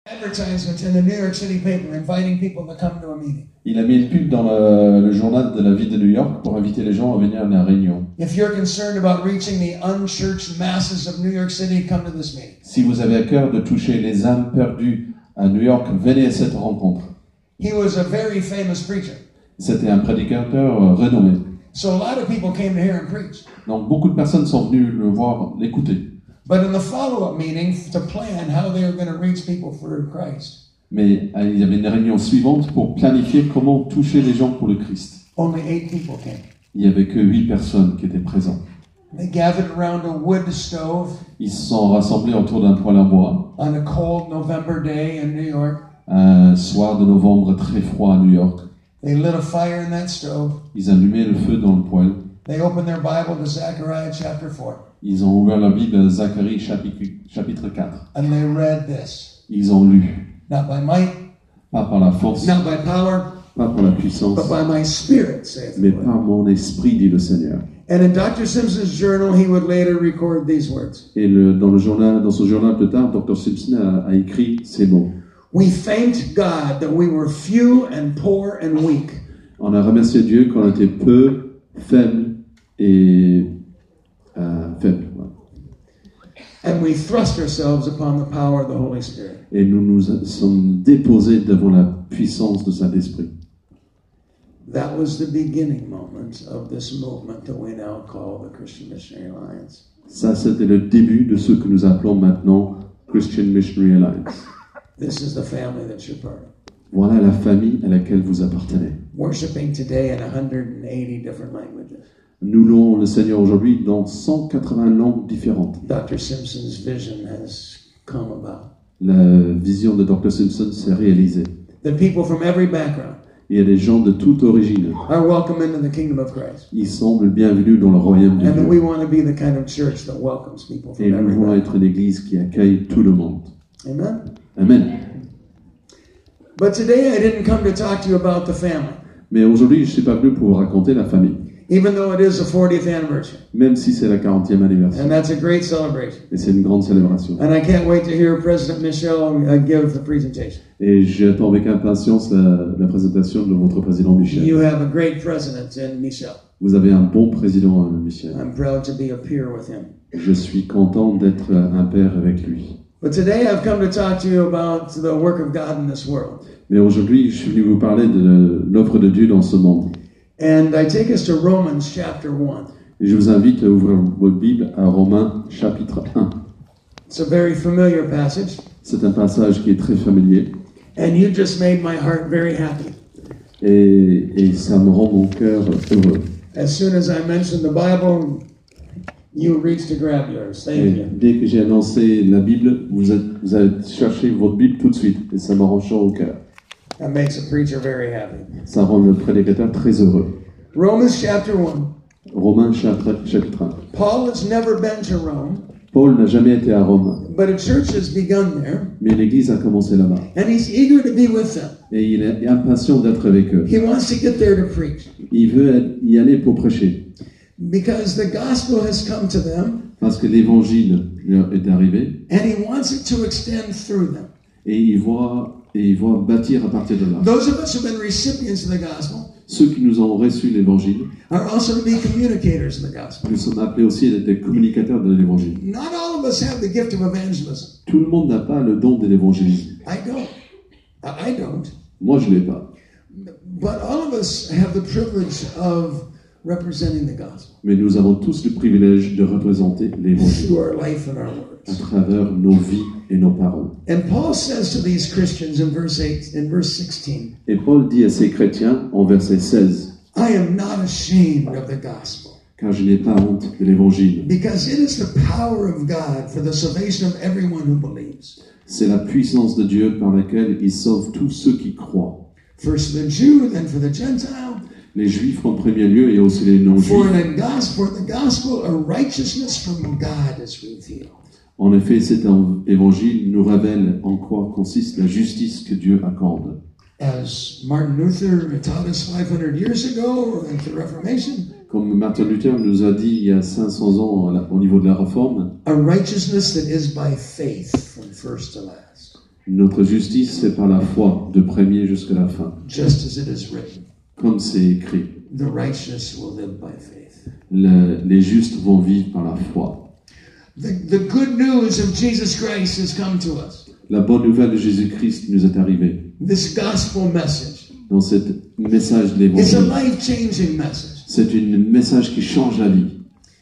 advertisement in the New York City paper inviting people to come to a meeting. Il a mis une pub dans le journal de la ville de New York pour inviter les gens à venir à la réunion. If you're concerned about reaching the unchurched masses of New York City, come to this meeting. Si vous avez à cœur de toucher les âmes perdues à New York, venez à cette rencontre. He was a very famous preacher. C'était un prédicateur renommé. So a lot of people came to hear him preach. Donc beaucoup de personnes sont venues le voir, l'écouter. But in the follow-up meeting to plan how they were going to reach people for Christ, Mais il y avait une réunion suivante pour planifier comment toucher les gens pour le Christ. only 8 people came. Il n'y avait que 8 personnes qui étaient présentes. They gathered around a wood stove Ils se sont rassemblés autour d'un poêle à bois, on a cold November day in New York. un soir de novembre très froid à New York. They lit a fire in that stove. Ils allumaient le feu dans le poêle. They opened their Bible to Zechariah chapter 4. Ils ont ouvert la Bible à Zacharie chapitre 4. And they read this. Ils ont lu, Not by might, pas par la force, not by power, pas par la puissance, but by my spirit, saith the mais Lord. par mon esprit, dit le Seigneur. And in Dr. Simpson's journal, he would later record these words. Et dans son journal plus tard, Dr. Simpson a écrit ces mots. We thanked God that we were few and poor and weak. On a remercié Dieu qu'on était peu, faible et faible. Voilà. And we thrust ourselves upon the power of the Holy Spirit. Et nous nous sommes déposés devant la puissance de Saint-Esprit. That was the beginning moment of this movement that we now call the Christian Missionary Alliance. Ça, c'était le début de ce que nous appelons maintenant Christian Missionary Alliance. This is the family that you're part of. Voilà la famille à laquelle vous appartenez. Worshiping today in 180 different languages. Nous louons le Seigneur aujourd'hui dans 180 langues différentes. Dr. Simpson's vision has come about. La vision de Dr. Simpson s'est réalisée. That people from every background Il y a des gens de toute origine. are welcome into the kingdom of Christ. Ils semblent bienvenus dans le royaume de And that we Dieu. want to be the kind of church that welcomes people Et from nous every voulons background. être une église qui accueille tout le monde. Amen. Amen. But today I didn't come to talk to you about the family, Mais aujourd'hui, je ne suis pas venu pour vous raconter la famille, even though it is the 40th anniversary. même si c'est la 40e anniversaire. And that's a great celebration. Et c'est une grande célébration. And I can't wait to hear President Michel give the presentation. Et j'attends avec impatience la présentation de votre président Michel. You have a great president in Michel. Vous avez un bon président, Michel. I'm proud to be a peer with him. Je suis content d'être un père avec lui. But today I've come to talk to you about the work of God in this world. Mais aujourd'hui, je suis venu vous parler de l'œuvre de Dieu dans ce monde. And I take us to Romans chapter 1. Et je vous invite à ouvrir votre Bible à Romains chapitre 1. It's a very familiar passage, C'est un passage qui est très familier and you just made my heart very happy. et ça me rend mon cœur heureux. As soon as I mentioned the Bible, you reached to grab yours. Et Thank you. dès que j'ai annoncé la Bible, vous avez cherché votre Bible tout de suite et ça me rend chaud au cœur. That makes a preacher very happy. Ça rend le prédicateur très heureux. Romans chapter 1. Romains chapitre 1. Paul has never been to Rome, Paul n'a jamais été à Rome, but a church has begun there, mais l'Église a commencé là-bas. and he's eager to be with them. Et il est impatient d'être avec eux. He wants to get there to preach Il veut y aller pour prêcher. because the gospel has come to them, Parce que l'Évangile leur est arrivé and he wants it to extend through them. et il voit bâtir à partir de là. Those of us who have been recipients of the gospel Ceux qui nous ont reçu l'Évangile, are also to be communicators in the gospel. nous sommes appelés aussi à être des communicateurs de l'Évangile. Not all of us have the gift of evangelism. Tout le monde n'a pas le don de l'évangélisme. I don't. I don't. Moi, je ne l'ai pas. But all of us have the privilege of representing the gospel Mais nous avons tous le privilège de représenter l'Évangile through our life and our à words. travers nos vies et nos paroles. And Paul says to these Christians in verse 16, Et Paul dit à ces chrétiens en verset 16, I am not ashamed of the gospel, car je n'ai pas honte de l'Évangile. because it is the power of God for the salvation of everyone who believes. C'est la puissance de Dieu par laquelle il sauve tous ceux qui croient. First for the Jew, then for the Gentile. Les Juifs en premier lieu et aussi les For non-Juifs. the gospel, a righteousness from God is revealed. En effet, cet évangile nous révèle en quoi consiste la justice que Dieu accorde. As Martin Luther taught us 500 years ago at the Reformation, Comme Martin Luther nous a dit il y a 500 ans au niveau de la Réforme, a righteousness that is by faith from first to last. Notre justice, c'est par la foi, de premier jusqu'à la fin. Just as it is written, Comme c'est écrit, the righteous will live by faith. les justes vont vivre par la foi. The good news of Jesus Christ has come to us. La bonne nouvelle de Jésus-Christ nous est arrivée. This gospel message Dans ce message de is a l'Évangile, life-changing message. c'est un message qui change la vie.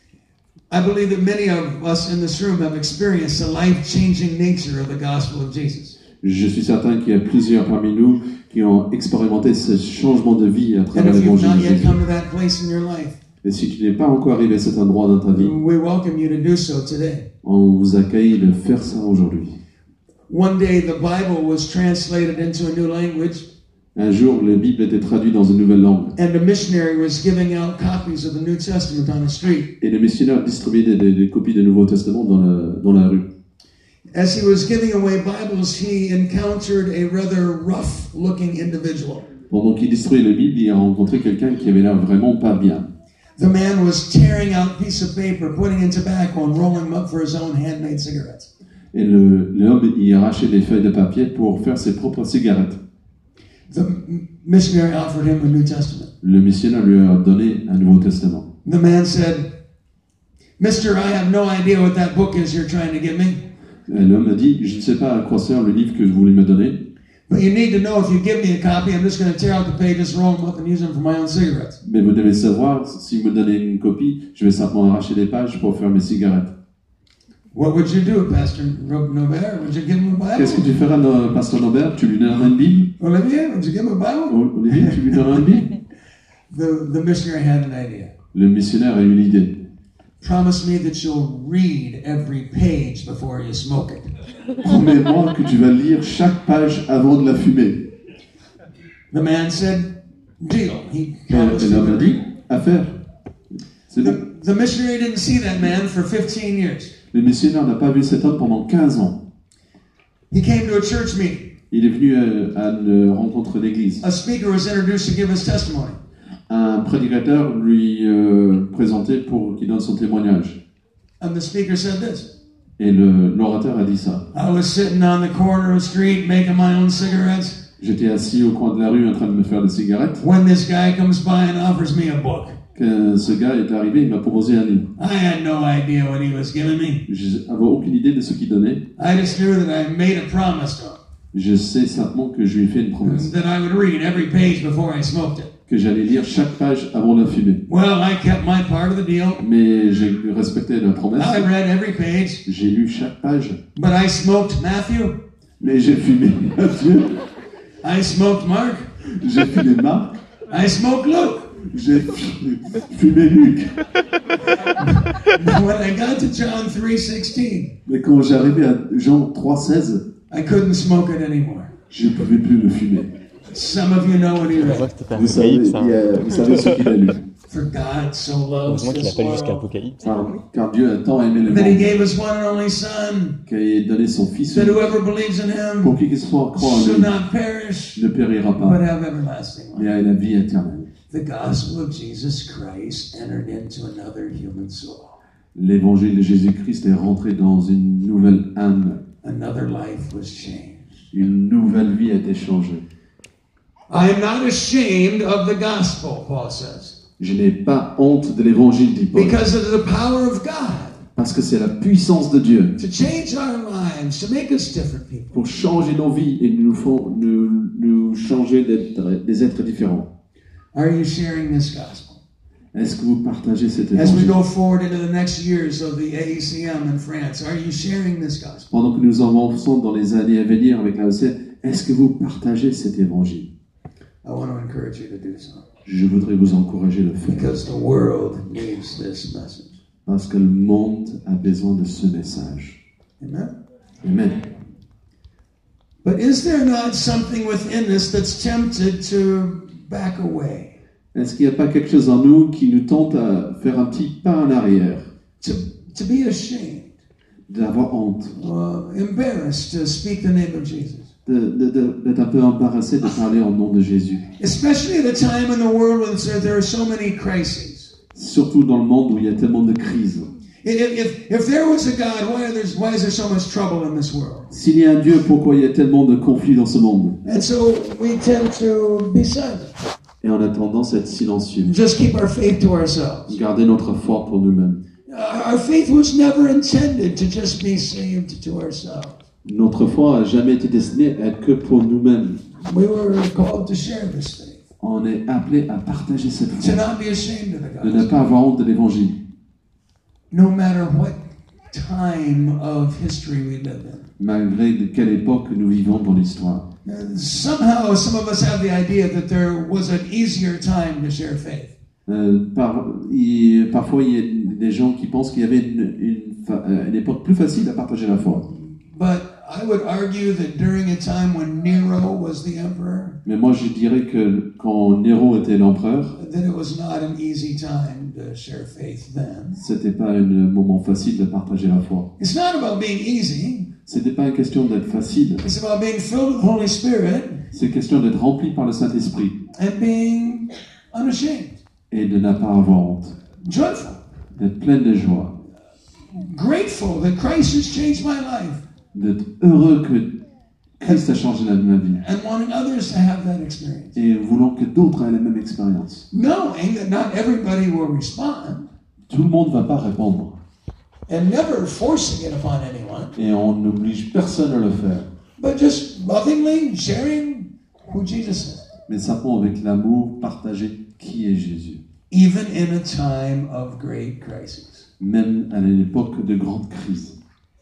I believe that many of us in this room have experienced the life-changing nature of the gospel of Jesus. Je suis certain qu'il y a plusieurs parmi nous qui ont expérimenté ce changement de vie à And travers if you've l'Évangile not de yet Jésus. come to that place in your life, Et si tu n'es pas encore arrivé à cet endroit dans ta vie, we welcome you to do so today. on vous accueille de faire ça aujourd'hui. One day the Bible was translated into a new language, Un jour, la Bible était traduite dans une nouvelle langue. and a missionary was giving out copies of the New Testament on the street. Et les missionnaires distribuaient des copies du Nouveau Testament dans la rue. As he was giving away Bibles, he encountered a rather rough-looking individual. Pendant qu'il distribuait la Bible, il a rencontré quelqu'un qui avait l'air vraiment pas bien. The man was tearing out a piece of paper, putting in tobacco, and rolling them up for his own handmade cigarettes. Et l'homme, il arrachait des feuilles de papier pour faire ses propres cigarettes. The missionary offered him a New Testament. Le missionnaire lui a donné un Nouveau Testament. The man said, "Mister, I have no idea what that book is you're trying to give me, Et l'homme a dit, je ne sais pas à quoi sert le livre que vous voulez me donner, but you need to know if you give me a copy, I'm just going to tear out the pages, roll them up, and use them for my own cigarettes." mais vous devez savoir, si vous me donnez une copie, je vais simplement arracher des pages pour faire mes cigarettes. What would you do, Pastor Nobert? Would you give him a Qu'est-ce que Bible? tu feras, Pasteur Norbert? Tu lui donneras une Bible? Olivier, would you give him a Bible? Olivier, tu lui donneras une Bible? The missionary had an idea. Le missionnaire a eu une idée. Promise me that you'll read every page before you smoke it. Promets-moi que tu vas lire chaque page avant de la fumer. The man said, "Deal." He Et promised he l'homme a would dit, read. affaire. C'est bon. The missionary didn't see that man for 15 years. Le missionnaire n'a pas vu cet homme pendant 15 ans. He came to a church meeting. Il est venu à une rencontre d'église. A speaker was introduced to give his testimony. Un prédicateur lui présentait pour qu'il donne son témoignage. And the speaker said this: Et l'orateur a dit ça. "I was sitting on the corner of the street making my own cigarettes J'étais assis au coin de la rue en train de me faire des cigarettes. when this guy comes by and offers me a book. Quand ce gars est arrivé, il m'a proposé un livre. I had no idea what he was giving me. Je n'avais aucune idée de ce qu'il donnait. I just knew that I made a promise to him Je sais simplement que je lui ai fait une promesse. that I would read every page before I smoked it. Que j'allais lire chaque page avant de la fumer. Well, I kept my part of the deal. Mais j'ai respecté la promesse. I read every page, J'ai lu chaque page. but I smoked Matthew. Mais j'ai fumé Matthieu. I smoked Mark. J'ai fumé Marc. I smoked Luke. J'ai fumé Luc. When I got to John 3:16, Mais quand j'arrivais à Jean 3,16, I couldn't smoke it anymore. je ne pouvais plus le fumer. Some of you know what he read. Vous savez ce qu'il a lu. For God so loves Heureusement qu'il n'a this pas lu jusqu'à world l'Apocalypse. Car Dieu a tant aimé le that He monde gave His one and only Son, qu'il a donné son Fils that whoever believes in pour Him qui qu'il soit croit en should lui not perish, ne périra but pas, have everlasting mais life. a la vie éternelle. The gospel of Jesus Christ entered into another human soul. L'évangile de Jésus-Christ est rentré dans une nouvelle âme. Another life was changed. Une nouvelle vie a été changée. I am not ashamed of the gospel, Paul says, Je n'ai pas honte de l'évangile, dit Paul, because it is the power of God parce que c'est la puissance de Dieu to change our lives, to make us different people. pour changer nos vies et nous changer d'être des êtres différents. Are you sharing this gospel? Est-ce que vous partagez cet As we évangile? go forward into the next years of the AECM in France, are you sharing this gospel? Pendant que nous avançons dans les années à venir avec la OCR, est-ce que vous partagez cet évangile? I want to encourage you to do so, Je voudrais vous encourager à le faire. because the world needs this message. Parce que le monde a besoin de ce message. Amen? Amen. But is there not something within us that's tempted to back away? Est-ce qu'il n'y a pas quelque chose en nous qui nous tente à faire un petit pas en arrière, To be ashamed, d'avoir honte, embarrassed to speak the name of Jesus? d'être un peu embarrassé de parler en nom de Jésus? Especially at a time in the world when there are so many crises. Surtout dans le monde où il y a tellement de crises. If there was a God, why is there so much trouble in this world? S'il y a un Dieu, pourquoi il y a tellement de conflits dans ce monde? And so we tend to be silent. Et on a tendance à être silencieux. Just keep our faith to ourselves. Garder notre foi pour nous-mêmes. Our faith was never intended to just be saved to ourselves. Notre foi n'a jamais été destinée à être que pour nous-mêmes. We were called to share this faith. On est appelé à partager cette To foi, not be ashamed of the de ne gospel. pas avoir honte de l'évangile. No matter what time of history we live in. Malgré de quelle époque nous vivons dans l'histoire. Somehow, some of us have the idea that there was an easier time to share faith. Parfois, il y a des gens qui pensent qu'il y avait une époque plus facile à partager la foi. But I would argue that during a time when Nero was the emperor, Mais moi, je dirais que quand Néron était l'empereur, that it was not an easy time to share faith then. c'était pas un moment facile de partager la foi. It's not about being easy. C'était pas une question d'être facile. It's about being filled with the Holy Spirit C'est une question d'être rempli par le Saint-Esprit and being unashamed, et de ne pas avoir honte, joyful, d'être plein de joie, grateful that Christ has changed my life, d'être heureux que Christ a changé ma vie and wanting others to have that experience. et voulant que d'autres aient la même expérience. Knowing that not everybody will respond, Tout le monde ne va pas répondre and never forcing it upon anyone, et on n'oblige personne à le faire, but just lovingly sharing who Jesus is, mais simplement avec l'amour partagé qui est Jésus. even in a time of great crisis. Même à l'époque de grande crise.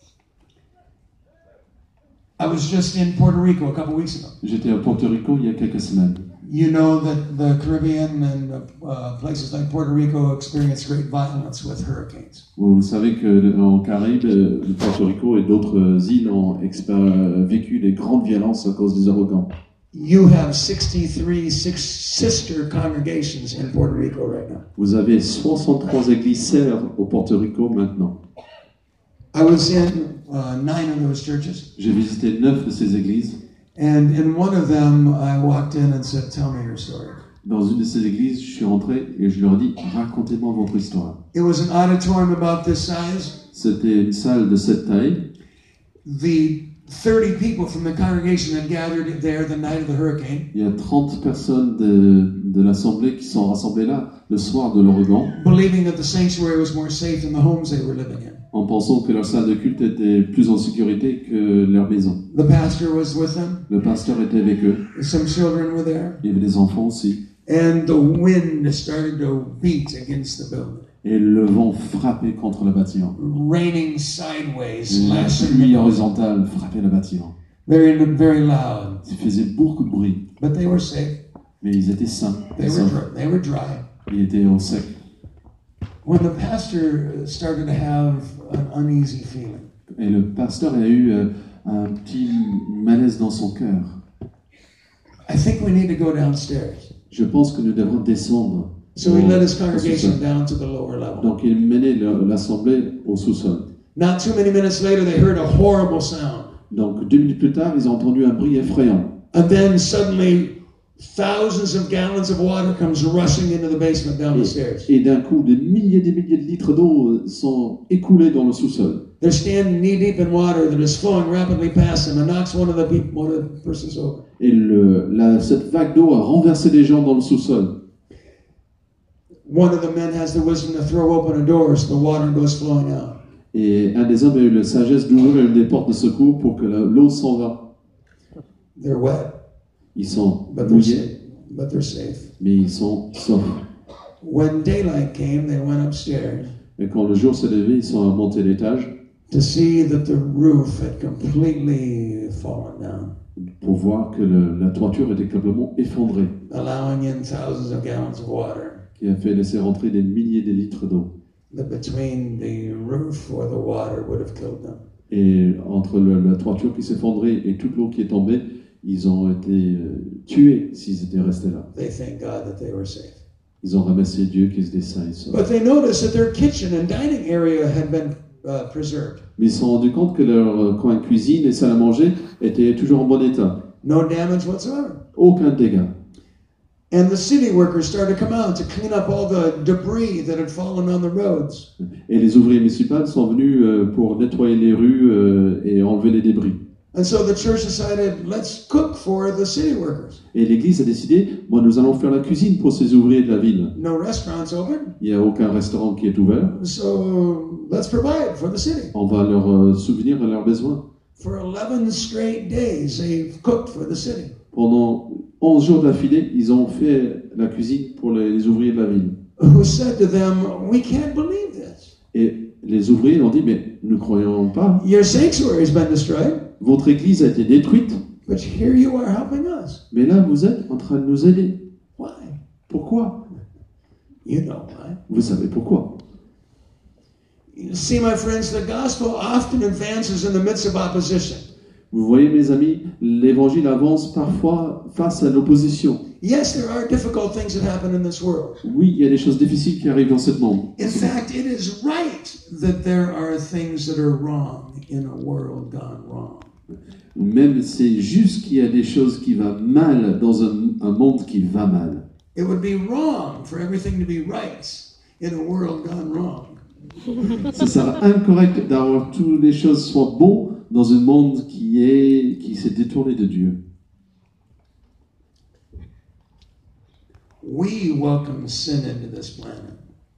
I was just in Puerto Rico a couple weeks ago. J'étais à Porto Rico il y a quelques semaines. You know that the Caribbean and places like Puerto Rico experience great violence with hurricanes. Vous savez qu'en Caraïbes, Porto Rico et d'autres îles ont vécu des grandes violences à cause des ouragans. You have 63 sister congregations in Puerto Rico right now. Vous avez 63 églises sœurs au Porto Rico maintenant. I was in 9 of those churches, J'ai visité 9 de ces églises. and in one of them I walked in and said, "Tell me your story." Dans une de ces églises, je suis rentré et je leur ai dit, racontez-moi votre histoire. It was an auditorium about this size. C'était une salle de cette taille. The 30 people from the congregation had gathered there the night of the hurricane, Il y a 30 personnes de l'assemblée qui sont rassemblées là le soir de l'ouragan, believing that the sanctuary was more safe than the homes they were living in. en pensant que leur salle de culte était plus en sécurité que leur maison. The pastor was with them. Le pasteur était avec eux. Some children were there. Il y avait des enfants aussi. And the wind started to beat against the building, Et le vent frappait contre le bâtiment. raining sideways, La slashing the pluie building. horizontale frappait le bâtiment. Very, very loud. Il faisait beaucoup de bruit, But they were safe. mais ils étaient sains. They were dry. Ils étaient au sec. When the pastor started to have an uneasy feeling, Et le pasteur a eu un petit malaise dans son cœur. I think we need to go downstairs. Je pense que nous devons descendre. So he led his au congregation sous-sol. down to the lower level. Donc il menait l'assemblée au sous-sol. Not too many minutes later, they heard a horrible sound. Donc 2 minutes plus tard, ils ont entendu un bruit effrayant. And then suddenly, thousands of gallons of water comes rushing into the basement down the stairs. Et d'un coup, des milliers de litres d'eau sont écoulés dans le sous-sol. They're standing knee deep in water that is flowing rapidly past them and knocks one of the persons over. Et cette vague d'eau a renversé les gens dans le sous-sol. One of the men has the wisdom to throw open a door so the water goes flowing out. Et un des hommes a eu la sagesse d'ouvrir une des portes de secours pour que l'eau s'en va. They're wet, Ils sont but mouillés, they're safe. mais ils sont saufs. When daylight came, they went upstairs Et quand le jour s'est levé, ils sont montés l'étage to see that the roof had completely fallen down, pour voir que la toiture était complètement effondrée, allowing in thousands of gallons of water. qui a fait laisser rentrer des milliers de litres d'eau. That between the roof or the water would have killed them. Et entre la toiture qui s'effondrait et toute l'eau qui est tombée, ils ont été tués s'ils étaient restés là. They thank God that they were safe. Ils ont remercié Dieu qu'ils étaient sains et saufs. But they noticed that their kitchen and dining area had been preserved. Mais ils se sont rendus compte que leur coin de cuisine et salle à manger étaient toujours en bon état. No damage whatsoever. Aucun dégât. And the city workers started to come out to clean up all the debris that had fallen on the roads. Et les ouvriers municipaux sont venus pour nettoyer les rues et enlever les débris. And so the church decided, let's cook for the city workers. Et l'église a décidé, bon, nous allons faire la cuisine pour ces ouvriers de la ville. No restaurants open, Il n'y a aucun restaurant qui est ouvert. so let's provide for the city. On va leur souvenir à leurs besoins. For 11 straight days, they cooked for the city. Pendant 11 jours d'affilée, ils ont fait la cuisine pour les ouvriers de la ville. Who said to them, we can't believe this. Et les ouvriers ont dit, mais nous ne croyons pas. Your sanctuary has been destroyed, Votre église a été détruite, but here you are helping us. mais là, vous êtes en train de nous aider. Why? Pourquoi? You know why. Vous savez pourquoi? You see, my friends, the gospel often advances in the midst of opposition. Vous voyez, mes amis, l'évangile avance parfois face à l'opposition. Yes, there are difficult things that happen in this world. Oui, il y a des choses difficiles qui arrivent dans ce monde. In fact, it is right that there are things that are wrong in a world gone wrong. Même c'est juste qu'il y a des choses qui vont mal dans un monde qui va mal. It would be wrong for everything to be right in a world gone wrong. Ce sera incorrect d'avoir toutes les choses soient bonnes dans un monde qui s'est détourné de Dieu. We welcome sin into this planet.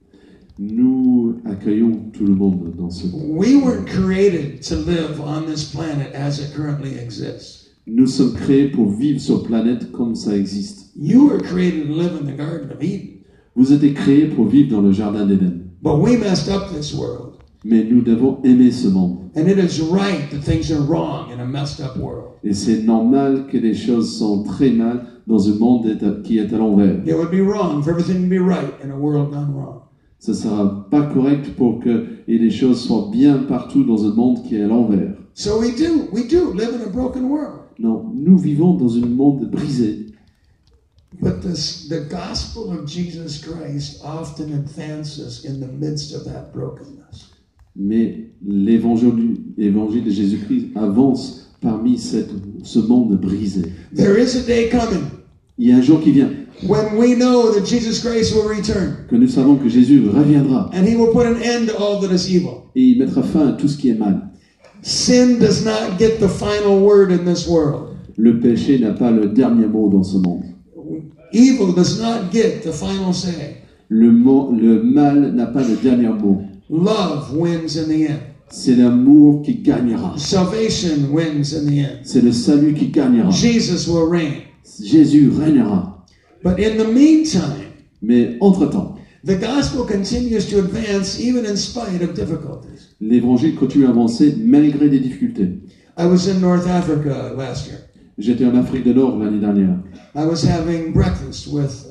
Nous accueillons tout le monde dans ce monde. We weren't created to live on this planet as it currently exists. Nous sommes créés pour vivre sur planète comme ça existe. You were created to live in the Garden of Eden. Vous êtes créés pour vivre dans le jardin d'Éden. But we messed up this world. Mais nous devons aimer ce monde. And it is right that things are wrong in a messed up world. Et c'est normal que les choses sont très mal dans un monde qui est à l'envers. It would be wrong for everything to be right in a world gone wrong. Ce ne sera pas correct pour que les choses soient bien partout dans un monde qui est à l'envers. So we do live in a broken world. Non, nous vivons dans un monde brisé. But the gospel of Jesus Christ often advances in the midst of that brokenness. Mais l'évangile de Jésus-Christ avance parmi ce monde brisé. There is a day coming Il y a un jour qui vient when we know that Jesus Christ will return que nous savons que Jésus reviendra and he will put an end to all that is evil. et il mettra fin à tout ce qui est mal. Sin does not get the final word in this world. Le péché n'a pas le dernier mot dans ce monde. Evil does not get the final say. Le mal n'a pas le dernier mot. Love wins in the end. C'est l'amour qui gagnera. Salvation wins in the end. C'est le salut qui gagnera. Jesus will reign. Jésus régnera. But in the meantime, Mais entre-temps, the gospel continues to advance even in spite of difficulties. l'évangile continue à avancer malgré des difficultés. I was in North Africa last year. J'étais en Afrique du Nord l'année dernière. I was having breakfast with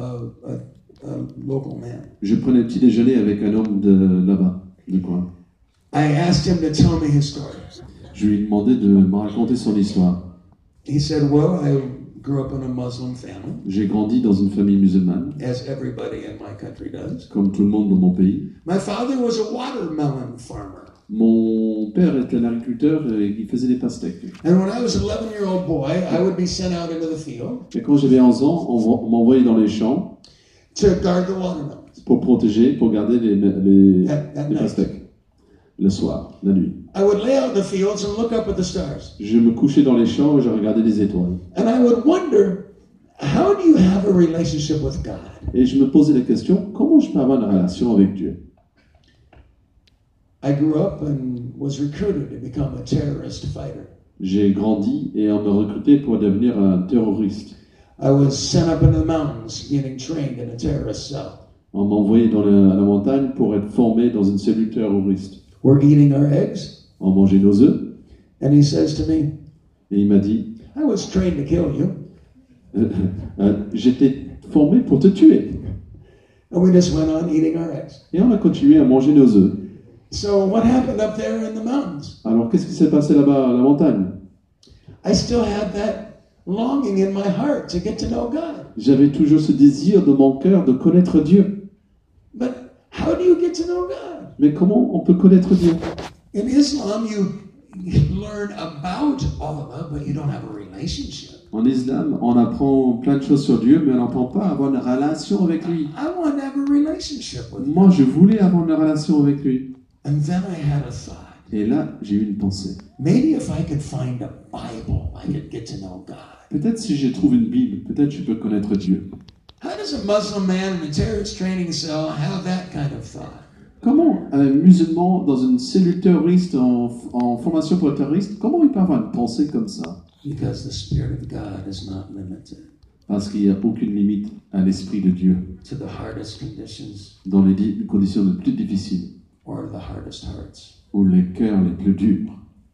a local man. Je prenais le petit déjeuner avec un homme de là-bas, du coin. I asked him to tell me his story. Je lui ai demandé de me raconter son histoire. He said, well, I grew up in a Muslim family, J'ai grandi dans une famille musulmane, as everybody in my country does. comme tout le monde dans mon pays. My father was a watermelon farmer. Mon père était un agriculteur et il faisait des pastèques. And when I was an 11-year-old boy, I would be sent out into the field Et quand j'avais 11 ans, on m'envoyait dans les champs to guard the watermelons pour protéger, pour garder les at night. pastèques. Le soir, la nuit. I would lay out in the fields and look up at the stars. Je me couchais dans les champs et je regardais les étoiles. And I would wonder, how do you have a relationship with God? Et je me posais la question, comment je peux avoir une relation avec Dieu? I grew up and was recruited to become a terrorist fighter. J'ai grandi et on m'a recruté pour devenir un terroriste. I was sent up into the mountains getting trained in a terrorist cell. On m'a envoyé dans la montagne pour être formé dans une cellule terroriste. We're eating our eggs. On mangeait nos œufs And he says to me, et il m'a dit, I was trained to kill you. j'étais formé pour te tuer. And we just went on eating our eggs. Et on a continué à manger nos œufs. So what happened up there in the mountains? Alors qu'est-ce qui s'est passé là-bas à la montagne? I still had that longing in my heart to get to know God. J'avais toujours ce désir de mon cœur de connaître Dieu. But how do you get to know God? Mais comment on peut connaître Dieu? In Islam, you learn about Allah, but you don't have a relationship. En islam, on apprend plein de choses sur Dieu, mais on n'apprend pas à avoir une relation avec lui. I want to have a relationship with Moi, je voulais avoir une relation avec lui. And then I had a thought. Et là, j'ai eu une pensée. Maybe if I could find a Bible, I could get to know God. Peut-être si je trouve une Bible, peut-être je peux connaître Dieu. How does a Muslim man in a terrorist training cell have that kind of thought? Comment un musulman dans une cellule terroriste en formation pour les terroristes, comment il peut avoir une pensée comme ça? Because the Spirit of God is not limited Parce qu'il n'y a aucune limite à l'Esprit de Dieu to the hardest conditions dans les conditions les plus difficiles or the hardest hearts. ou les cœurs les plus durs.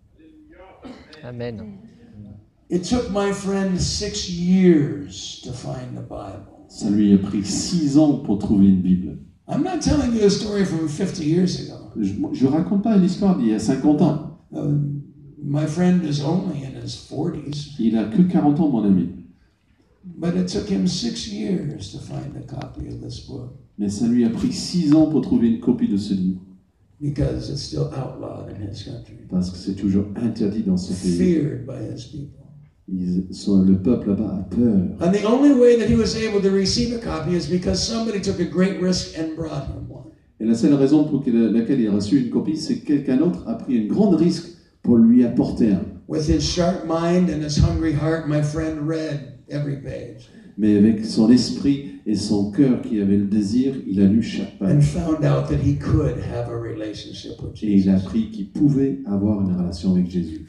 Amen. It took my friend 6 years to find the Bible. Ça lui a pris 6 ans pour trouver une Bible. I'm not telling you a story from 50 years ago. Je ne raconte pas une histoire d'il y a 50 ans. My friend is only in his 40s, Il a que 40 ans, mon ami. but it took him 6 years to find a copy of this book Mais ça lui a pris 6 ans pour trouver une copie de ce livre. because it's still outlawed in his country, Parce que c'est toujours interdit dans ce pays. feared by his people. Le peuple là-bas a peur. And the only way that he was able to receive a copy is because somebody took a great risk and brought him one. Et la seule raison pour laquelle il a reçu une copie, c'est que quelqu'un d'autre a pris un grand risque pour lui apporter un. With his sharp mind and his hungry heart, my friend read every page Mais avec son esprit et son cœur qui avait le désir, il a lu chaque and page. found out that he could have a relationship with Et il a Jesus. appris qu'il pouvait avoir une relation avec Jésus.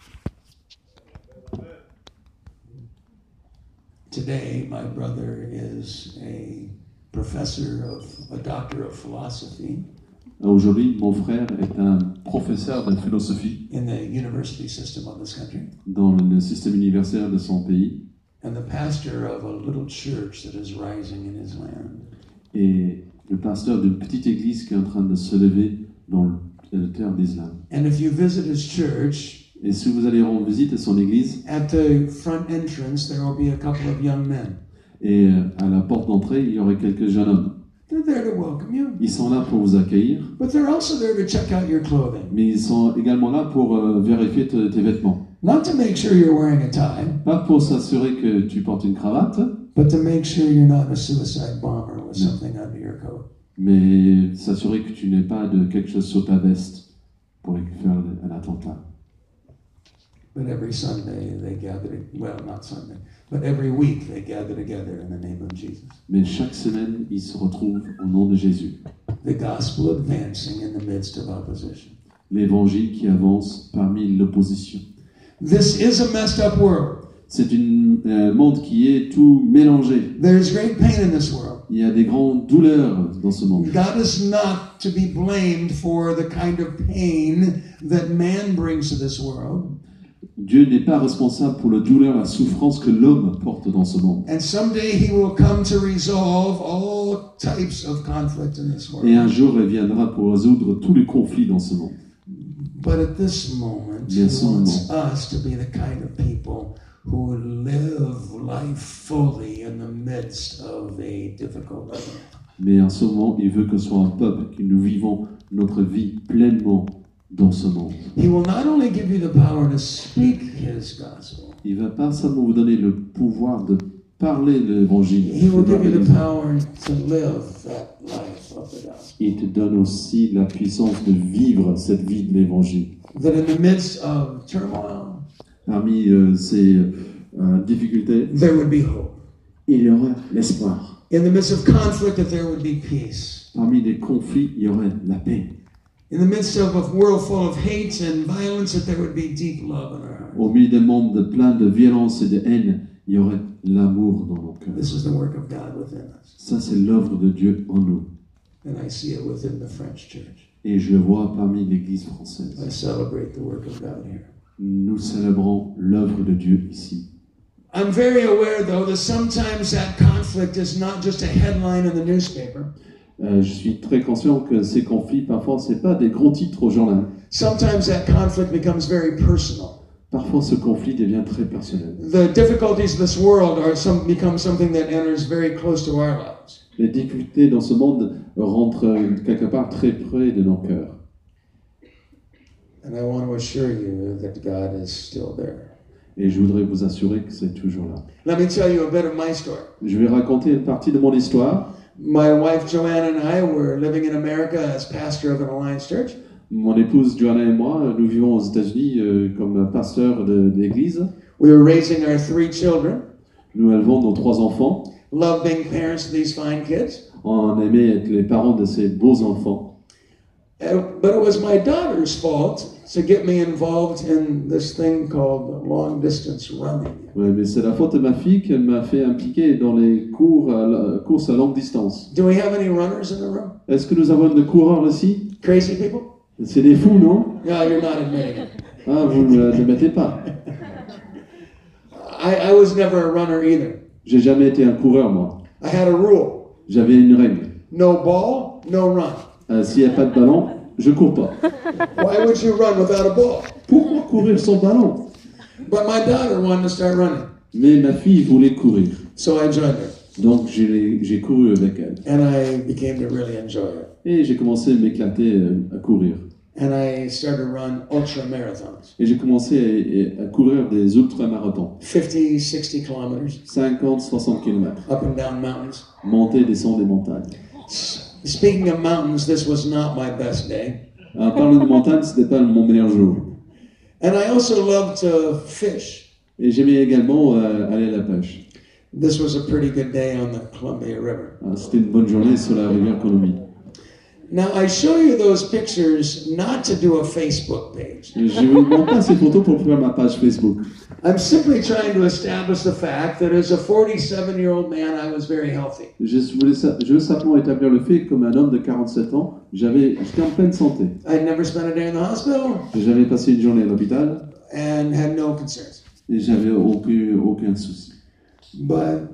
Today, my brother is a doctor of philosophy Aujourd'hui, mon frère est un professeur de philosophie in the university system of this country dans le système universitaire de son pays and the pastor of a little church that is rising in his land. et le pasteur d'une petite église qui est en train de se lever dans le terre d'Islam. And if you visit his church, Et si vous allez rendre visite à son église, at the front entrance, there will be a couple of young men. et à la porte d'entrée, il y aurait quelques jeunes hommes. They're there to welcome you, Ils sont là pour vous accueillir, but they're also there to check out your clothing. mais ils sont également là pour vérifier tes vêtements. Not to make sure you're wearing a tie, Pas pour s'assurer que tu portes une cravate, but to make sure you're not a suicide bomber with something under your coat. mais s'assurer que tu n'aies pas de quelque chose sur ta veste pour faire un attentat. But every Sunday they gather, well, not Sunday, but every week they gather together in the name of Jesus. Mais chaque semaine, ils se retrouvent au nom de Jésus. The gospel advancing in the midst of opposition. L'évangile qui avance parmi l'opposition. This is a messed up world. C'est un monde qui est tout mélangé. There's great pain in this world. Il y a des grandes douleurs dans ce monde. God is not to be blamed for the kind of pain that man brings to this world. Dieu n'est pas responsable pour la douleur, la souffrance que l'homme porte dans ce monde. And someday he will come to resolve all types of conflict in this Et un world. jour, il viendra pour résoudre tous les conflits dans ce monde. But at this moment, he Mais à ce wants us to be the kind of people who live life fully in the midst of a difficult life. Mais en ce moment, il veut que ce soit un peuple, que nous vivons notre vie pleinement dans ce monde. He will not only give you the power to speak his gospel, Il ne va pas seulement vous donner le pouvoir de parler l'évangile, he will give you the power to live that life of the gospel. il te donne aussi la puissance de vivre cette vie de l'évangile. That in the midst of turmoil, Parmi ces difficultés, there would be hope. il y aura l'espoir. In the midst of conflict, that there would be peace. Parmi les conflits, il y aurait la paix. In the midst of a world full of hate and violence, that there would be deep love in our hearts. Au milieu d'un monde plein de violence et de haine, il y aurait l'amour dans nos cœurs. This is the work of God within us. Ça, c'est l'œuvre de Dieu en nous. And I see it within the French church. Et je le vois parmi l'Église I française. celebrate the work of God here. Nous célébrons l'œuvre de Dieu ici. I'm very aware, though, that sometimes that conflict is not just a headline in the newspaper. Je suis très conscient que ces conflits, parfois, ce n'est pas des gros titres au journal. Sometimes that conflict becomes very personal. Parfois, ce conflit devient très personnel. The difficulties of this world become something that enters very close to our lives. Les difficultés dans ce monde rentrent quelque part très près de nos cœurs. And I want to assure you that God is still there. Et je voudrais vous assurer que c'est toujours là. Let me tell you a bit of my story. Je vais raconter une partie de mon histoire. My wife Joanne and I were living in America as pastor of an Alliance church. Mon épouse Joanna et moi, nous vivons aux États-Unis comme pasteurs de l'église. We were raising our 3 children. Nous élevons nos 3 enfants. Love being parents to these fine kids. On aimait être les parents de ces beaux enfants. But it was my daughter's fault to get me involved in this thing called long distance running. Ouais, mais c'est la faute de ma fille qu'elle m'a fait impliquer dans les courses à longue distance. Do we have any runners in the room? Est-ce que nous avons des coureurs ici? Crazy people? C'est des fous, non? No, you're not admitting it. Ah, vous ne le mettez pas. I was never a runner either. J'ai jamais été un coureur, moi. I had a rule. J'avais une règle. No ball, no run. S'il n'y a pas de ballon, je cours pas. Why would you run without a ball? Pourquoi courir sans ballon? But my daughter wanted to start running. Mais ma fille voulait courir. So I joined her. Donc j'ai couru avec elle. And I became to really enjoy it. Et j'ai commencé à m'éclater à courir. And I started to run ultra marathons. Et j'ai commencé à courir des ultramarathons. 50, 60 kilometers. 50, 60 km. Up and down mountains. Monter, descendre des montagnes. Speaking of mountains, this was not my best day. En parlant de montagnes, ce n'était pas mon meilleur jour. And I also love to fish. Et j'aimais également aller à la pêche. This was a pretty good day on the Columbia River. C'était une bonne journée sur la rivière Columbie. Now, I show you those pictures not to do a Facebook page. Je vous montre pas ces photos pour faire ma page Facebook. I'm simply trying to establish the fact that as a 47-year-old man, I was very healthy. Je veux simplement établir le fait que comme un homme de 47 ans, j'étais en pleine santé. I'd never spent a day in the hospital J'avais passé une journée à l'hôpital and had no concerns. et j'avais aucun souci. But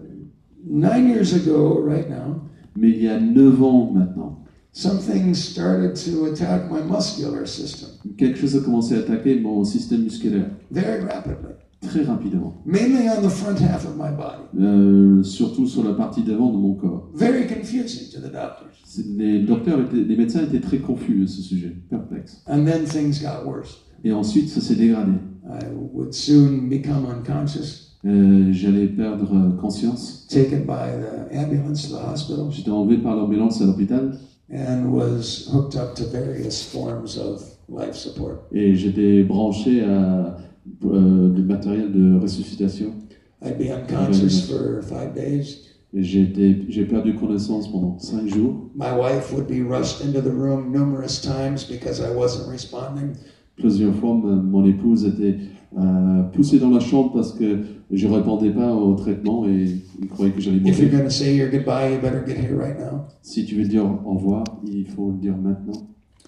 9 years ago, right now, Mais il y a 9 ans maintenant, some things started to attack my muscular system quelque chose a commencé à attaquer mon système musculaire very rapidly, très rapidement. mainly on the front half of my body. Surtout sur la partie d'avant de mon corps. Very confusing to the doctors. Les médecins étaient très confus à ce sujet, perplexes. And then things got worse. Et ensuite, ça s'est dégradé. I would soon become unconscious, J'allais perdre conscience. taken by the ambulance to the hospital, J'étais enlevé par l'ambulance à l'hôpital and was hooked up to various forms of life support. et j'étais branché à du matériel de ressuscitation. I'd be unconscious for 5 days. Et j'ai perdu connaissance pendant 5 jours. My wife would be rushed into the room numerous times because I wasn't responding. Plusieurs fois, mon épouse était poussée dans la chambre parce que je ne répondais pas au traitement et il croyait que j'allais If you're mourir. going to say your goodbye, you better get here right now. Si tu veux dire au revoir, il faut le dire maintenant.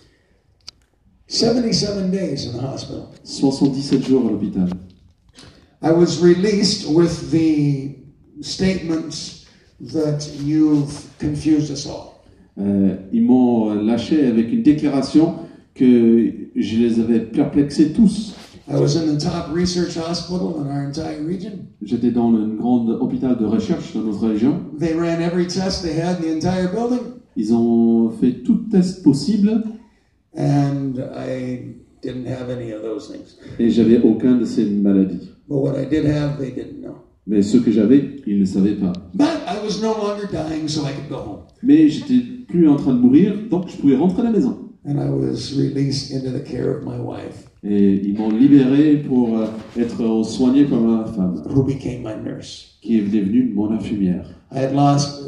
77 days in the hospital. 77 jours à l'hôpital. I was released with the statements that you've confused us all. Ils m'ont lâché avec une déclaration que je les avais perplexés tous. I was in the top research hospital in our entire region. J'étais dans le grand hôpital de recherche dans notre région. They ran every test they had in the entire building, Ils ont fait tout test possible and I didn't have any of those things. et j'avais aucun de ces maladies. But what I did have, they didn't know. Mais ce que j'avais, ils ne savaient pas. But I was no longer dying, so I could go home. Mais j'étais plus en train de mourir, donc je pouvais rentrer à la maison. And I was released into the care of my wife, Et ils m'ont libéré pour être soigné par ma femme, who became my nurse. qui est devenue mon infirmière. I had lost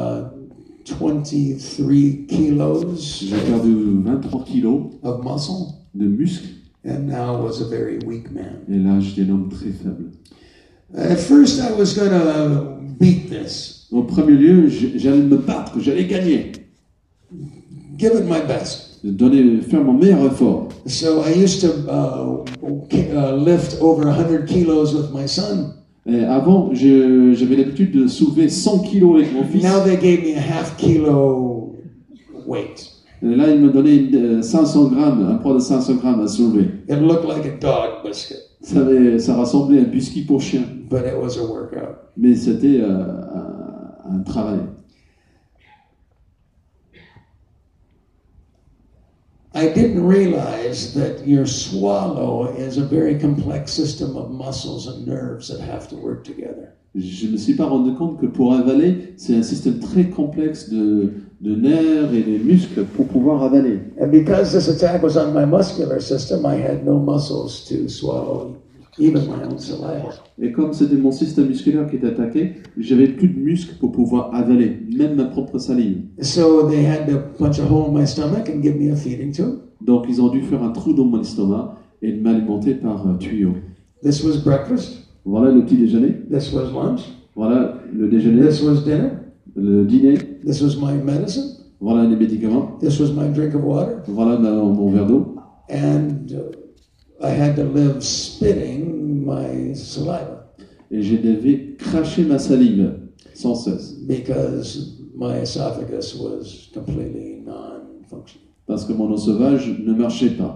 23 kilos J'ai perdu 23 kilos of muscle, de muscles, and now was a very weak man. et là j'étais un homme très faible. At first, I was going to beat this, Au premier lieu, j'allais me battre, j'allais gagner, give it my best. faire mon meilleur effort. So I used to lift over 100 kilos with my son. Et avant, j'avais l'habitude de soulever 100 kilos avec mon fils. Now they gave me a half kilo weight. Et là, il me donnait 500 grammes, un poids de 500 grammes à soulever. It looked like a dog biscuit, Ça ressemblait à un biscuit pour chien, but it was a workout. mais c'était un travail. I didn't realize that your swallow is a very complex system of muscles and nerves that have to work together. Je ne me suis pas rendu compte que pour avaler, c'est un système très complexe de nerfs et de muscles pour pouvoir avaler. And because this attack was on my muscular system, I had no muscles to swallow even my own saliva. Et comme c'était mon système musculaire qui était attaqué, j'avais plus de muscles pour pouvoir avaler, même ma propre salive. So they had to punch a hole in my stomach and give me a feeding tube. Donc ils ont dû faire un trou dans mon estomac et m'alimenter par tuyau. This was breakfast. Voilà le petit déjeuner, This was lunch. voilà le déjeuner, This was dinner. le dîner, This was my medicine. voilà les médicaments, This was my drink of water. voilà mon verre d'eau. And I had to live spitting my saliva Et je devais cracher ma salive sans cesse. because my esophagus was completely non-functioning. Parce que mon os sauvage ne marchait pas.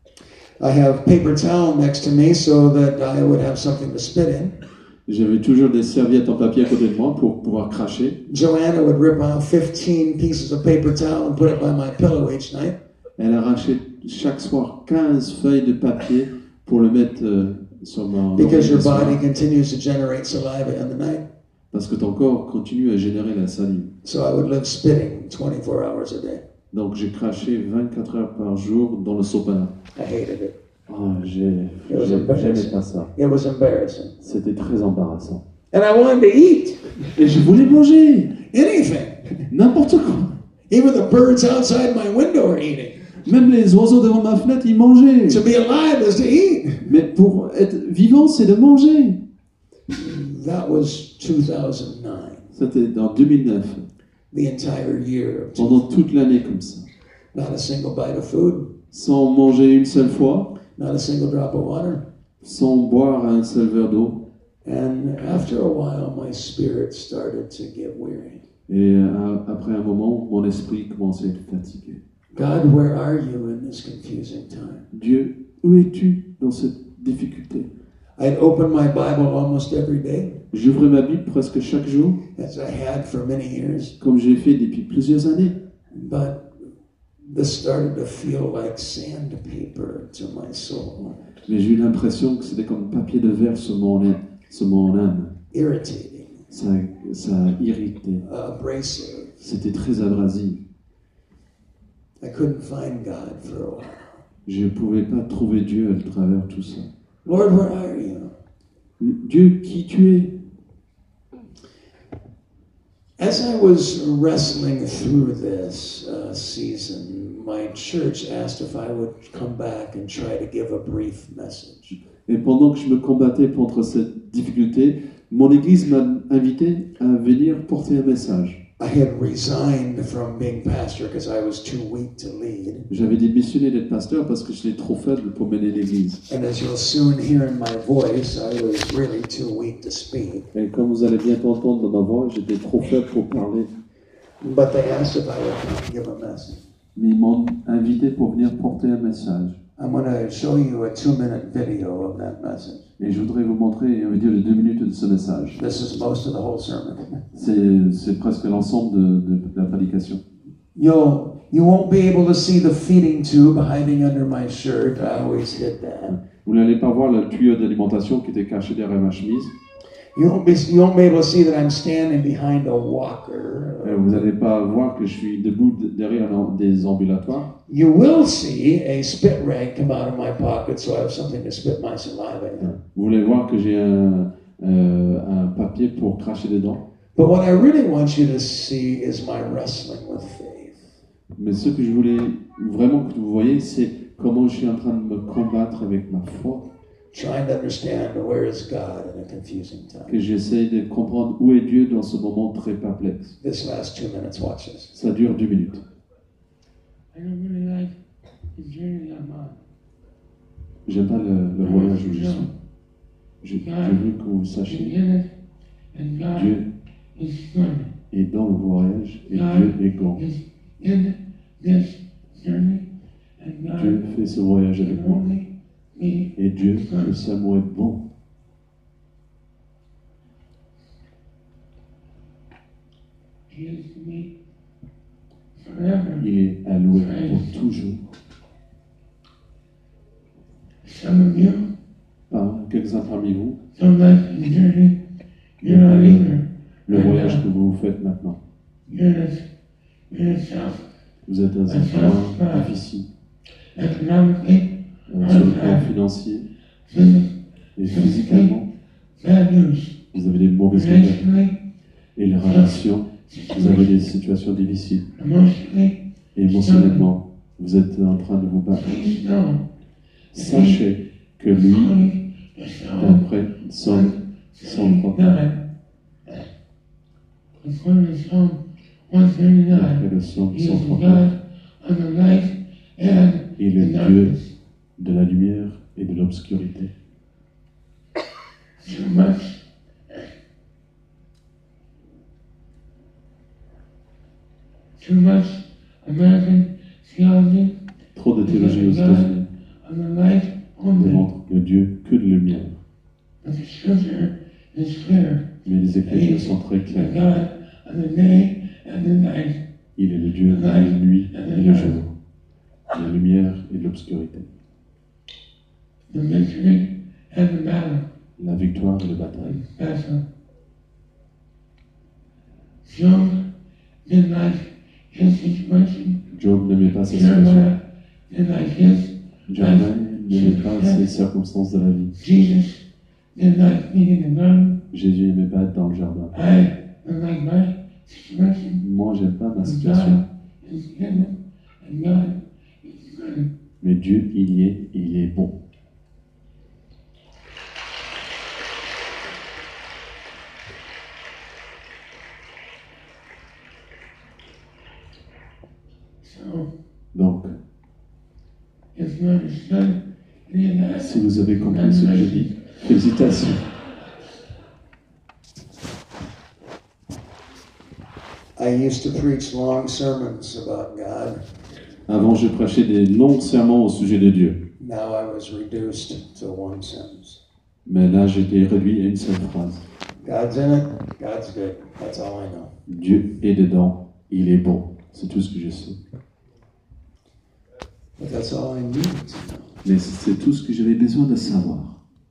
I have paper towel next to me so that I would have something to spit in. J'avais toujours des serviettes en papier à côté de moi pour pouvoir cracher. Joanna would rip off 15 pieces of paper towel and put it by my pillow each night. Elle arrachait chaque soir 15 feuilles de papier pour le mettre sur ma... Because your body continues to generate saliva in the night. Parce que ton corps continue à générer la salive. So I would live spitting 24 hours a day. Donc j'ai craché 24 heures par jour dans le sopalin. I hated it. Oh, j'aimais pas ça. It was embarrassing. C'était très embarrassant. And I wanted to eat Et je voulais manger anything. n'importe quoi. Even the birds outside my window are eating. Même les oiseaux devant ma fenêtre, ils mangeaient. To be alive is to eat. Mais pour être vivant, c'est de manger. That was 2009. C'était en 2009. The entire year. Pendant toute l'année comme ça. Not a single bite of food. Sans manger une seule fois. Not a single drop of water. Sans boire un seul verre d'eau. And after a while, my spirit started to get weary. Et après un moment, mon esprit commençait à être fatigué. God, where are you in this confusing time? Dieu, où es-tu dans cette difficulté? I'd open my Bible almost every day, J'ouvrais ma Bible presque chaque jour, as I had for many years, comme j'ai fait depuis plusieurs années. but this started to feel like sandpaper to my soul, Mais j'ai eu l'impression que c'était comme papier de verre sur mon âme. irritating, Ça irritait. abrasive. C'était très abrasif. I couldn't find God for a while. Je ne pouvais pas trouver Dieu à travers tout ça. Lord, where are you? Dieu, qui tu es? As I was wrestling through this season, my church asked if I would come back and try to give a brief message. Et pendant que je me combattais contre cette difficulté, mon église m'a invité à venir porter un message. I had resigned from being pastor because I was too weak to lead. J'avais démissionné d'être pasteur parce que j'étais trop faible pour mener l'église. And as you'll soon hear in my voice, I was really too weak to speak. Et comme vous allez bien entendre dans ma voix, j'étais trop faible pour parler. But they asked if I would come give a message. Mais ils m'ont invité pour venir porter un message. I'm going to show you a 2-minute video of that message. Et je voudrais vous montrer une vidéo de 2 minutes de ce message. This is most of the whole sermon. C'est presque l'ensemble de la prédication. You won't be able to see the feeding tube hiding under my shirt. I always hid that. Vous n'allez pas voir le tuyau d'alimentation qui était caché derrière ma chemise. You won't be able to see that I'm standing behind a walker. Vous n'allez pas voir que je suis debout derrière des ambulatoires. You will see a spit rag come out of my pocket, so I have something to spit my saliva in. Vous allez voir que j'ai un papier pour cracher dedans. But what I really want you to see is my wrestling with faith. Mais ce que je voulais vraiment que vous voyez, c'est comment je suis en train de me combattre avec ma foi. Trying to understand where is God in a confusing time. Que j'essaie de comprendre où est Dieu dans ce moment très perplexe. This last 2 minutes, watch this. Ça dure 2 minutes. I don't really like the journey I'm on. J'aime pas le voyage où je suis. Je veux que vous sachiez. Dieu est dans le voyage et Dieu est grand. Dieu fait ce voyage avec moi. Et Dieu peut seulement être bon. Il est alloué pour toujours. You're not either. Le voyage que vous faites maintenant. You're in a south Vous êtes dans un point difficile. economically, Sur le plan financier et physiquement, bad news. vous avez des mauvaises nouvelles. Relationally, Et les relations, vous avez des situations difficiles. emotionally, Et émotionnellement, vous êtes en train de vous battre. please know. Sachez que lui, According to Psalm d'après Psaume 103, 139, according to Psalm 139, après le Psaume He is the 139, God of the light and il est the Dieu darkness. de la lumière et de l'obscurité. Too much American theology Trop de théologie aux États-Unis of the light only. démontrent le Dieu que de lumière. But the scripture is clear. Mais les Écritures sont très The claires. God of the day and the night. Il est le Dieu de la nuit et le jour, de la lumière et de l'obscurité, The victory and the battle. la victoire et le bataille. Battle. Job did not his situation. Job n'aimait pas sa situation. Jeremiah did not his. Jeremiah n'aimait pas ses circonstances de la vie. Jesus did not be in the garden. Jésus n'aimait pas être dans le jardin. I don't like my situation. Moi, j'aime pas ma situation. God is heaven and God is good. Mais Dieu, il y est, et il est bon. So Donc, if you understood any of that, si vous avez compris ce que je dis, félicitations. I used to preach long sermons about God. Avant, je prêchais des longs sermons au sujet de Dieu. Now I was reduced to one sentence. Mais là, j'étais réduit à une seule phrase. God's in it, God's good. That's all I know. Dieu est dedans, il est bon. C'est tout ce que je sais. But that's all I need to know. Mais c'est tout ce que j'avais besoin de savoir.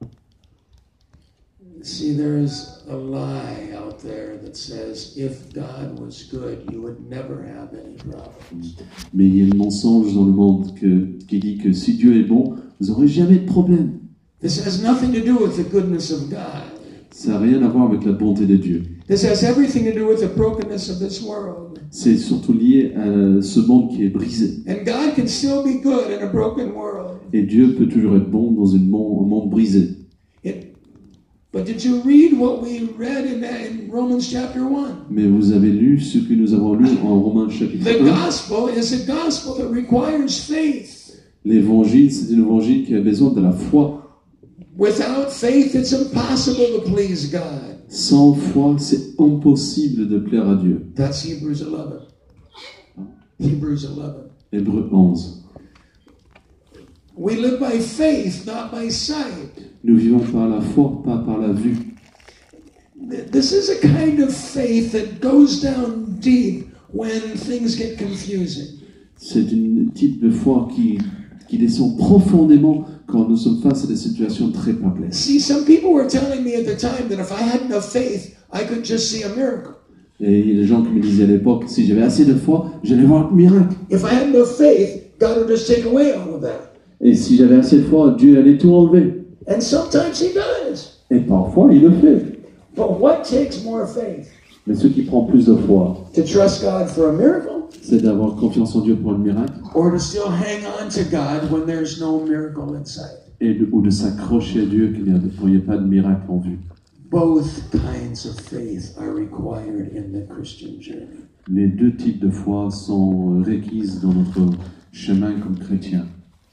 See, there's a lie out there that says if God was good, you would never have any problems. Mais il y a le mensonge dans le monde qui dit que si Dieu est bon, vous n'aurez jamais de problème. This has nothing to do with the goodness of God. Ça n'a rien à voir avec la bonté de Dieu. This has everything to do with the brokenness of this world. C'est surtout lié à ce monde qui est brisé. And God can still be good in a broken world. Et Dieu peut toujours être bon dans un monde brisé. But did you read what we read in Romans chapter 1? Mais vous avez lu ce que nous avons lu en Romains chapitre The 1. gospel is a gospel that requires faith. L'évangile, c'est un évangile qui a besoin de la foi. Without faith, it's impossible to please God. Sans foi, c'est impossible de plaire à Dieu. That's Hebrews 11. Hebrews 11. Hébreux 11. We live by faith, not by sight. Nous vivons par la foi, pas par la vue. This is a kind of faith that goes down deep when things get confusing. C'est un type de foi qui descend profondément quand nous sommes face à des situations très perplexes. See, some people were telling me at the time that if I had enough faith, I could just see a miracle. Et il y a des gens qui me disaient à l'époque, si j'avais assez de foi, j'allais voir un miracle. If I had enough faith, God would just take away all of that. Et si j'avais assez de foi, Dieu allait tout enlever. And sometimes He does. Et parfois, il le fait. But what takes more faith? Mais ce qui prend plus de foi, To trust God for a miracle? c'est d'avoir confiance en Dieu pour un miracle Or to still hang on to God when there's no miracle in sight? ou de s'accrocher à Dieu quand il n'y a pas de miracle en vue. Both kinds of faith are required in the Christian journey. Les deux types de foi sont requises dans notre chemin comme chrétien.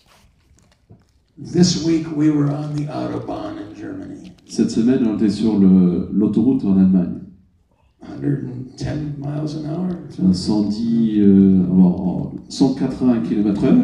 This week we were on the Autobahn in Germany. Cette semaine, on était sur l'autoroute en Allemagne. 110 miles an hour. 180 km/h.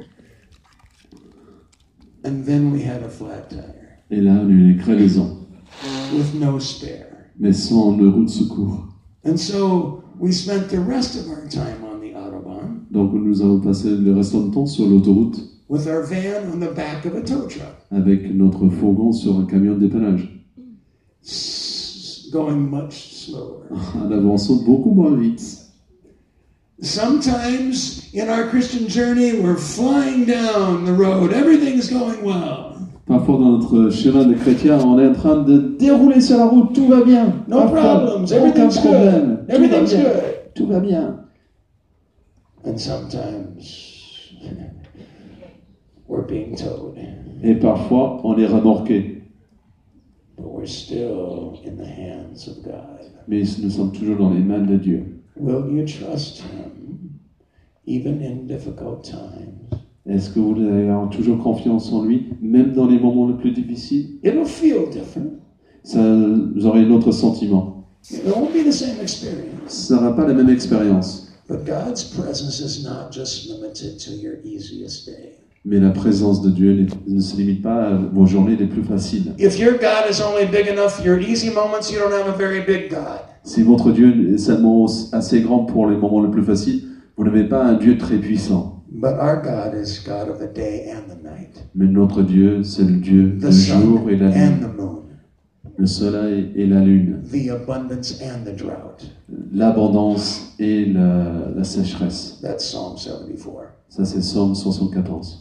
And then we had a flat tire Et là, on a eu une crevaison, with no spare. mais sans une roue de secours. And so we spent the rest of our time on the Autobahn Donc, nous avons passé le restant du temps sur l'autoroute with our van on the back of a tow truck. avec notre fourgon sur un camion de dépannage. going much slower. En avançant beaucoup moins vite. Sometimes in our Christian journey, we're flying down the road. Everything's going well. Parfois dans notre chemin de chrétien, on est en train de dérouler sur la route, tout va bien. No problems, everything's aucun problème. good. Everything's Tout va bien. good. Tout va bien. And sometimes we're being towed, Et parfois, on est remorqué. but we're still in the hands of God. Mais nous sommes toujours dans les mains de Dieu. Will you trust Him even in difficult times? Est-ce que vous allez avoir toujours confiance en lui, même dans les moments les plus difficiles? It'll feel different. Ça, vous aurez un autre sentiment. It won't be the same experience. Ça n'aura pas la même expérience. But God's presence is not just limited to your easiest day. Mais la présence de Dieu ne se limite pas à vos journées les plus faciles. If your God is only big enough for your easy moments, you don't have a very big God. Si votre Dieu est seulement assez grand pour les moments les plus faciles, vous n'avez pas un Dieu très puissant. But our God is God of the day and the night, Mais notre Dieu, c'est le Dieu the du jour sun et la and nuit, the moon, le soleil et la lune, the abundance and the drought. l'abondance et la sécheresse. That's Psalm 74. Ça, c'est Psaume 74.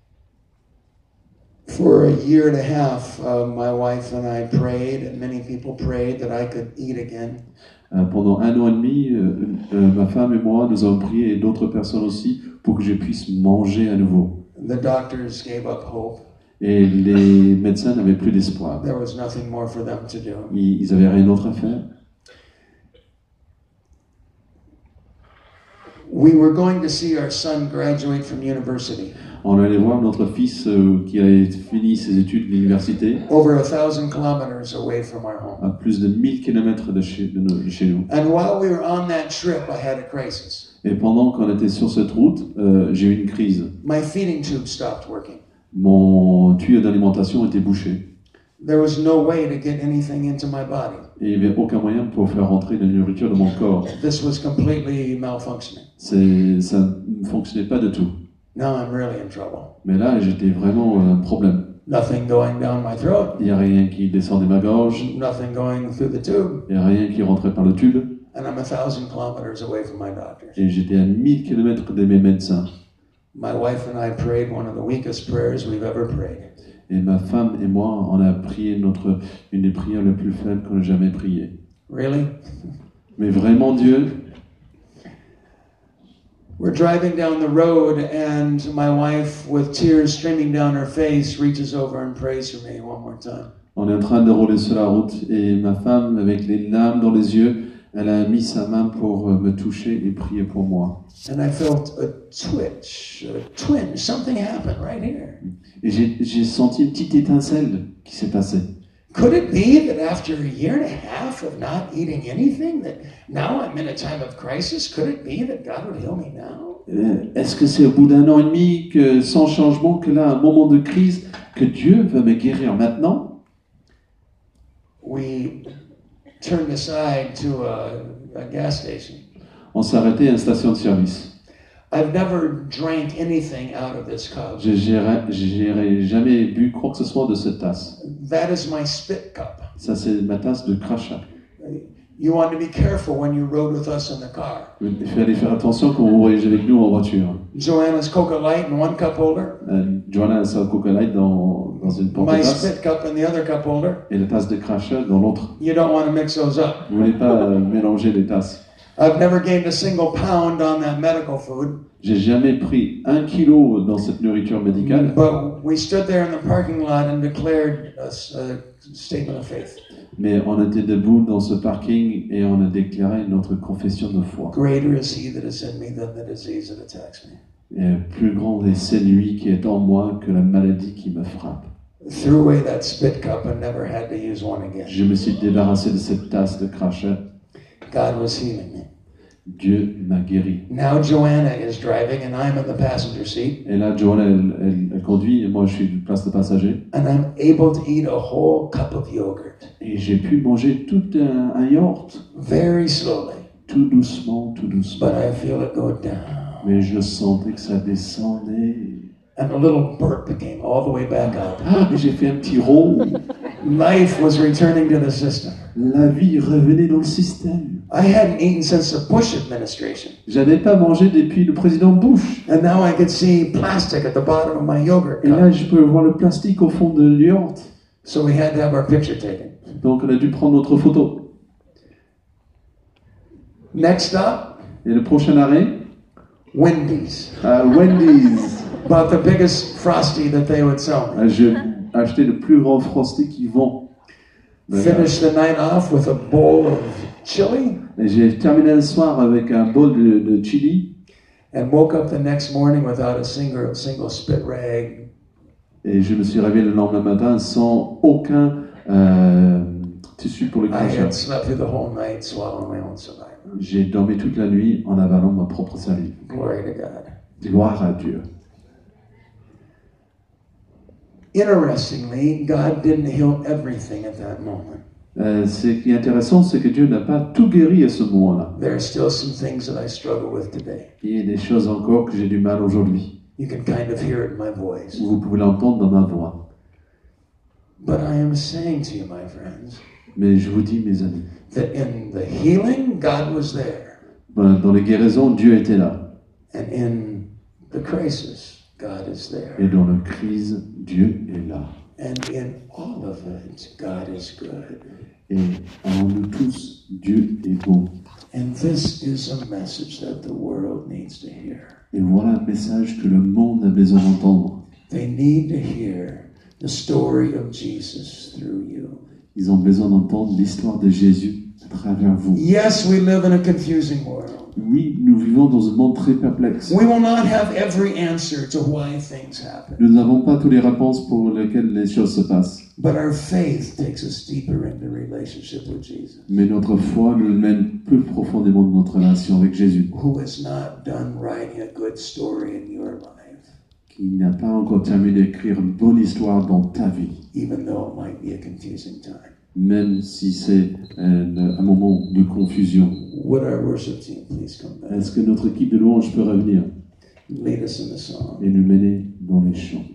For a year and a half, my wife and I prayed, and many people prayed that I could eat again. Pendant 1 an et demi, ma femme et moi, nous avons prié, et d'autres personnes aussi, pour que je puisse manger à nouveau. The doctors gave up hope. Et les médecins n'avaient plus d'espoir. There was nothing more for them to do. Ils n'avaient rien d'autre à faire. We were going to see our son graduate from university. On allait voir notre fils qui avait fini ses études de l'université Over 1,000 kilometers away from our home. à plus de 1000 km de chez nous. And while we were on that trip, I had a crisis. Et pendant qu'on était sur cette route, j'ai eu une crise. My feeding tube stopped working. Mon tuyau d'alimentation était bouché. There was no way to get anything into my body. Et il n'y avait aucun moyen pour faire rentrer de la nourriture dans mon corps. This was completely malfunctioning. Ça ne fonctionnait pas du tout. Now I'm really in trouble. Mais là, j'étais vraiment un problème. Nothing going down my throat, Il n'y a rien qui descendait ma gorge, nothing going through the tube, il n'y a rien qui rentrait par le tube. and I'm 1,000 kilometers away from my doctors. Et j'étais à 1000 km de mes médecins. My wife and I prayed one of the weakest prayers we've ever prayed. Et ma femme et moi, on a prié une des prières les plus faibles qu'on ait jamais priées. Really? Mais vraiment, Dieu, We're driving down the road, and my wife, with tears streaming down her face, reaches over and prays for me one more time. on est en train de rouler sur la route et ma femme, avec les larmes dans les yeux, elle a mis sa main pour me toucher et prier pour moi. And I felt a twinge, something happened right here. Et j'ai senti une petite étincelle qui s'est passée. Could it be that after a year and a half of not eating anything, that now I'm in a time of crisis? Could it be that God would heal me now? Est-ce que c'est au bout d'1 an et demi, que, sans changement, que là, un moment de crise, que Dieu veut me guérir maintenant? We turned aside to a gas station. On s'est arrêté à une station de service. I've never drank anything out of this cup. J'ai jamais bu quoi que ce soit de cette tasse. That is my spit cup. Ça, c'est ma tasse de crachat. You want to be careful when you rode with us in the car. Il fallait faire attention quand vous voyagez avec nous en voiture. Joanna's Coca Light in one cup holder. Joanna a sa Coca Light dans une My porte-tasse spit cup in the other cup holder. et la tasse de crachat dans l'autre. You don't want to mix those up. Vous ne voulez pas mélanger les tasses. I've never gained a single pound on that medical food. J'ai jamais pris 1 kilo dans cette nourriture médicale, But we stood there in the parking lot and declared a statement of faith. mais on était debout dans ce parking et on a déclaré notre confession de foi. Greater is he that is in me than the disease that attacks me. Et plus grand est celui qui est en moi que la maladie qui me frappe. Threw away that spit cup and never had to use one again. Je me suis débarrassé de cette tasse de crachat. God was healing me. Dieu m'a guéri. Now Joanna is driving and I'm in the passenger seat. Et là, Joanna, elle conduit et moi, je suis de place de passager. And I'm able to eat a whole cup of yogurt. Et j'ai pu manger tout un yaourt, Very slowly. tout doucement, tout doucement. But I feel it go down. Mais je sentais que ça descendait. And a little burp came all the way back up. Ah, mais j'ai fait un petit rond. Life was returning to the system. La vie revenait dans le système. I hadn't eaten since the Bush administration. J'avais pas mangé depuis le président Bush. And now I could see plastic at the bottom of my yogurt Et là, cup. je peux voir le plastique au fond de l'yaourt. So we had to have our picture taken. Donc, on a dû prendre notre photo. Next stop, Et le prochain arrêt, Wendy's. Wendy's. Bought the biggest Frosty that they would sell me. J'ai acheté le plus grand Frosty qu'ils vendent. Finished the night off with a bowl of chili Et j'ai terminé le soir avec un bol de chili. and woke up the next morning without a single spit rag. Et je me suis réveillé le lendemain matin sans aucun tissu pour le I crachat. had slept through the whole night swallowing my own saliva. J'ai dormi toute la nuit en avalant ma propre salive. Glory to God. Gloire à Dieu. Interestingly, God didn't heal everything at that moment. Ce qui est intéressant, c'est que Dieu n'a pas tout guéri à ce moment-là. There are still some things that I struggle with today. Il y a des choses encore que j'ai du mal aujourd'hui. You can kind of hear it in my voice. Vous pouvez l'entendre dans ma voix. But I am saying to you, my friends, Mais je vous dis, mes amis, that in the healing, God was there. dans les guérisons, Dieu était là. And in the crisis, God is there. Et dans la crise, Dieu est là. And in all of it, God is good. Et en nous tous, Dieu est bon. And this is a message that the world needs to hear. Et voilà un message que le monde a besoin d'entendre. They need to hear the story of Jesus through you. Ils ont besoin d'entendre l'histoire de Jésus à travers vous. Yes, we live in a confusing world. Oui, nous vivons dans un monde très perplexe. We will not have every answer to why things happen. Nous n'avons pas toutes les réponses pour lesquelles les choses se passent. But our faith takes us deeper into relationship with Jesus, Mais notre foi nous mène plus profondément dans notre relation avec Jésus, who has not done writing a good story in your life, qui n'a pas encore terminé d'écrire une bonne histoire dans ta vie, even though it might be a confusing time. même si c'est un moment de confusion. Would our worship team please come back? Est-ce que notre équipe de louange peut revenir Lead us in the song. et nous mener dans les chants?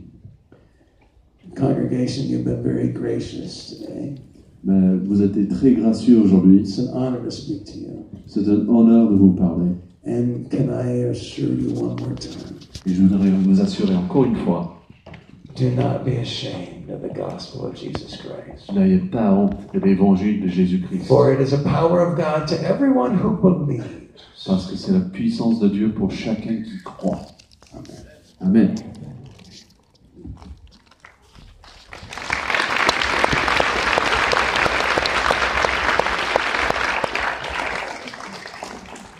Congregation, you've been very gracious today. Mais vous êtes très gracieux aujourd'hui. It's an honor to speak to you. C'est un honneur de vous parler. And can I assure you one more time, Et je voudrais vous assurer encore une fois, do not be ashamed of the gospel of Jesus Christ. n'ayez pas honte de l'évangile de Jésus-Christ. For it is a power of God to everyone who believes. Parce que c'est la puissance de Dieu pour chacun qui croit. Amen. Amen.